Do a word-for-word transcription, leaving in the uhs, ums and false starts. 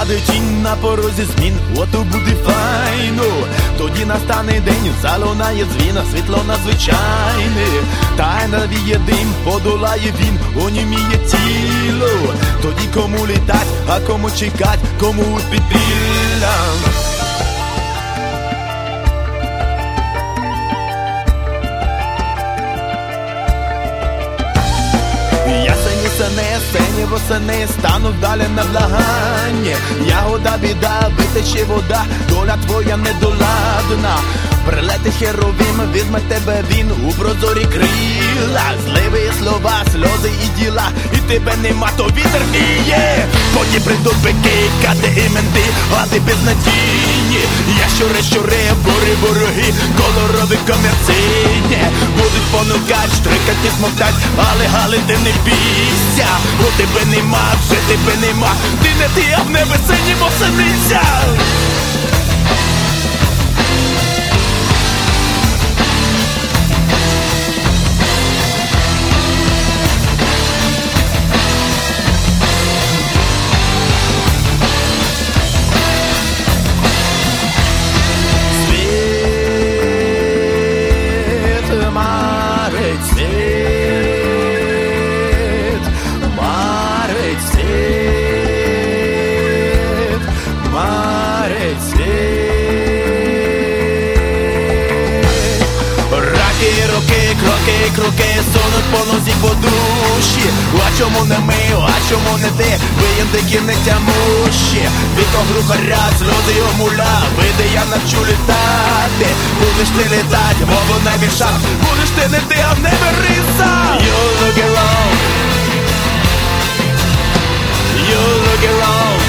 падає тінь на порозі змін, ото буде файно. Тоді настане день, залунає дзвіна, світло надзвичайне. Та й навіє дим, подолає він, оніміє тіло. Тоді кому літать, а кому чекать, кому у підпілля. Сене, сені восени, стану далі на благання. Ягода, біда, витече вода, доля твоя недоладна. Прилети херовим, візьме тебе він у прозорі крила. Зливі слова, сльози і діла, і тебе нема, то вітер віє. Потім прийдуть бики, кати і менти, а ти безнадійні. Я щури, щури, бори, вороги, колорові комерційні. Будуть понукать, штрикать і смоктать, але гали ти не бійся. У тебе нема, вже тебе нема, ти не ти, а в небе сині восениця. Кроки, кроки, сунуть по нозі по душі. А чому не ми, а чому не ти? Ви індики не тямущі. Віком глухаря, сльози омуля. Види, я навчу літати. Будеш ти літать, мову не більша. Будеш ти не ти, а в небе риса. You look around. You look around.